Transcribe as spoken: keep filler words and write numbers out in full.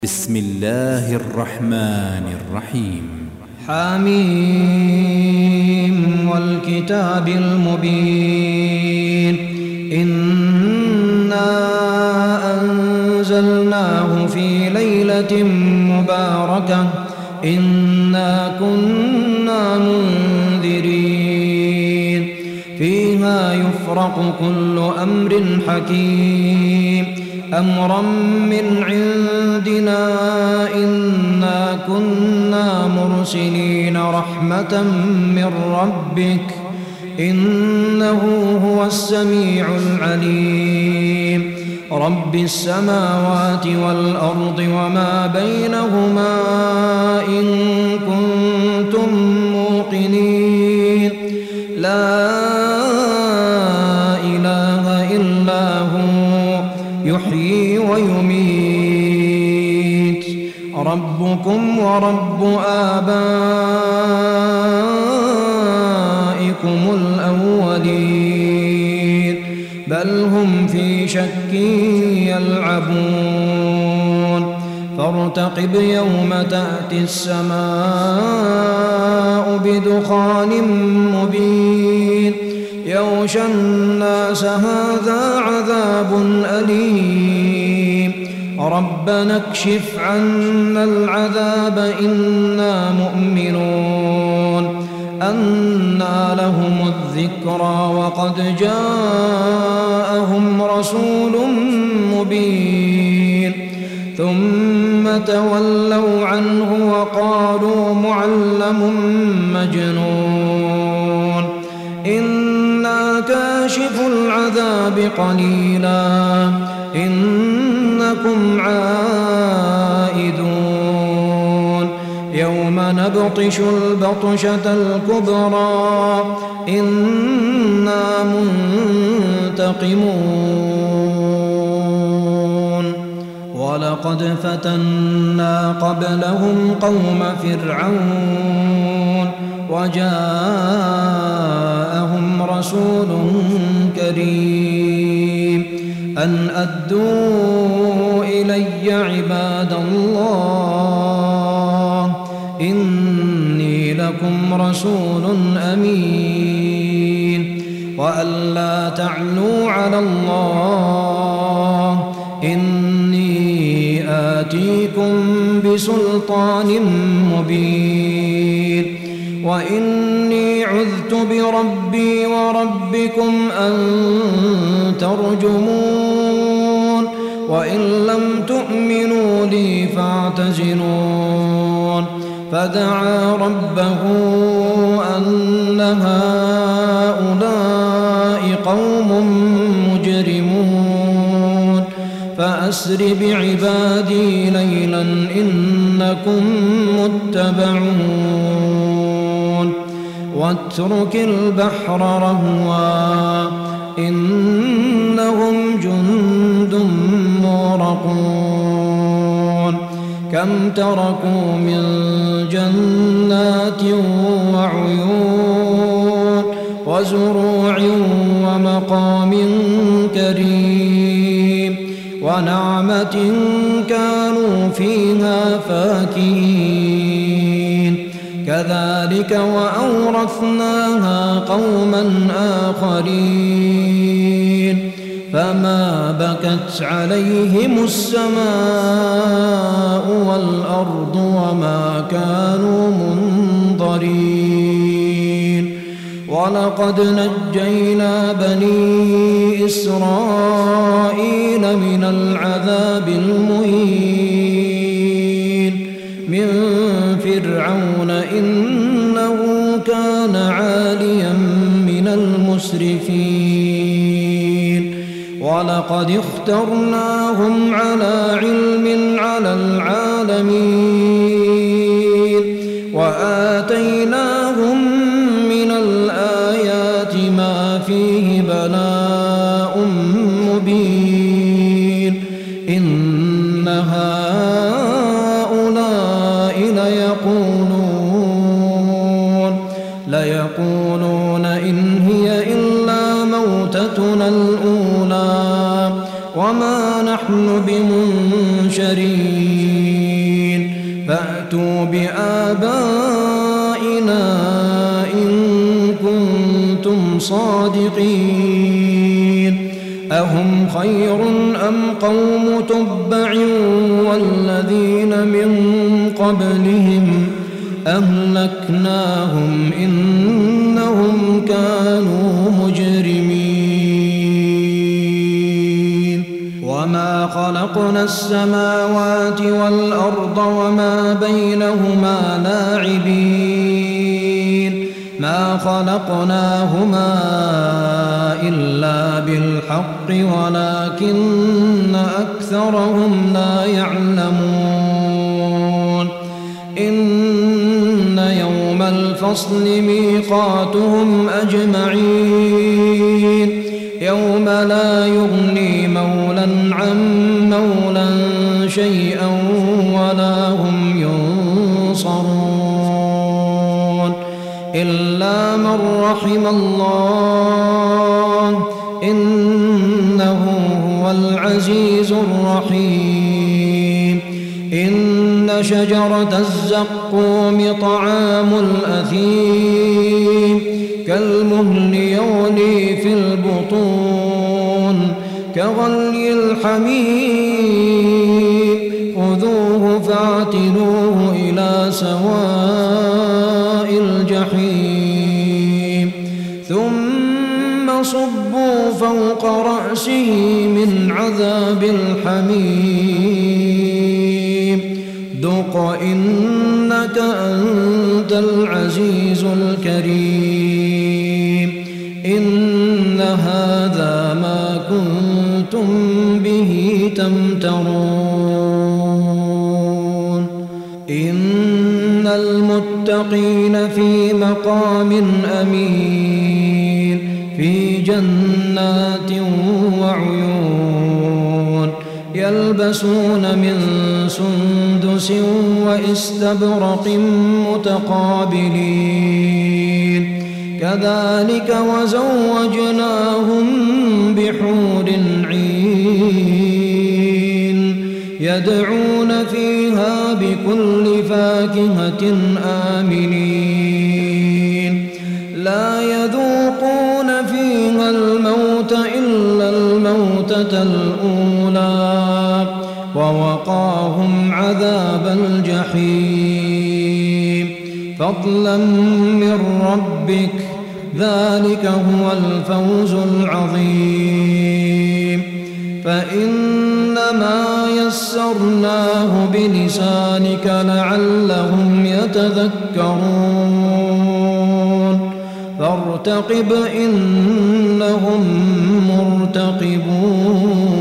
بسم الله الرحمن الرحيم. حميم والكتاب المبين إنا أنزلناه في ليلة مباركة إنا كنا منذرين فيها يفرق كل أمر حكيم أمرا من عندنا إنا كنا مرسلين رحمة من ربك إنه هو السميع العليم رب السماوات والأرض وما بينهما إن كنتم موقنين لا إله إلا هو يحيي ويميت ربكم ورب آبائكم الأولين بل هم في شك يلعبون فارتقب يوم تأتي السماء بدخان مبين يغشى الناس هذا عذاب أليم ربنا اكشف عنا العذاب إنا مؤمنون أنى لهم الذكرى وقد جاءهم رسول مبين ثم تولوا عنه وقالوا معلم مجنون إنا كاشف العذاب قليلا إنكم عائدون يوم نبطش البطشة الكبرى إنا منتقمون ولقد فتنا قبلهم قوم فرعون وجاءهم رسول كريم أن أدوا إلي عباد الله إني لكم رسول أمين وأن لا تعلوا على الله إني آتيكم بسلطان مبين وإني عذت بربي وربكم أن ترجمون وإن لم تؤمنوا لي فاعتزلون فدعا ربه أن هؤلاء قوم مجرمون فأسر بعبادي ليلا إنكم متبعون واترك البحر رهوا إنهم جند مغرقون كم تركوا من جنات وعيون وزروع ومقام كريم ونعمة كانوا فيها فاكهين كذلك وأورثناها قوما آخرين فما بكت عليهم السماء والأرض وما كانوا منظرين ولقد نجينا بني إسرائيل من العذاب المهين من فرعون إنه كان عاليا من المسرفين ولقد اخترناهم على علم على العالمين وآتيناهم من الآيات ما فيه بلاء مبين إن هؤلاء ليقولون ليقولون إن هي إلا موتتنا الأولى وما نحن بمنشرين فأتوا بآبائنا إن كنتم صادقين أهم خير أم قوم تبع والذين من قبلهم أهلكناهم إنهم كانوا مجرمين وما خلقنا السماوات والأرض وما بينهما لاعبين ما خلقناهما إلا بالحق ولكن أكثرهم لا يعلمون إن يوم الفصل ميقاتهم أجمعين يوم لا يغني مولى عن مولى شيئا ولا هم ينصرون إلا من رحم الله إنه هو العزيز الرحيم إن شجرة الزقوم طعام الأثيم كالمهل يغلي في البطون كغلي الحميم خذوه فاعتلوه إلى سواء الجحيم ثم صبوا فوق رأسه من عذاب الحميم ذق إنك أنت العزيز الكريم إن هذا ما كنتم به تمترون إن المتقين في مقام أمين في جنات وعيون يلبسون من سندس وإستبرق متقابلين كذلك وزوجناهم بحور عين يدعون فيها بكل فاكهة آمنين لا يذوقون فيها الموت إلا الموتة الأولى ووقاهم عذاب الجحيم فضلا من ربك ذلك هو الفوز العظيم فإنما يسرناه بلسانك لعلهم يتذكرون فارتقب إنهم مرتقبون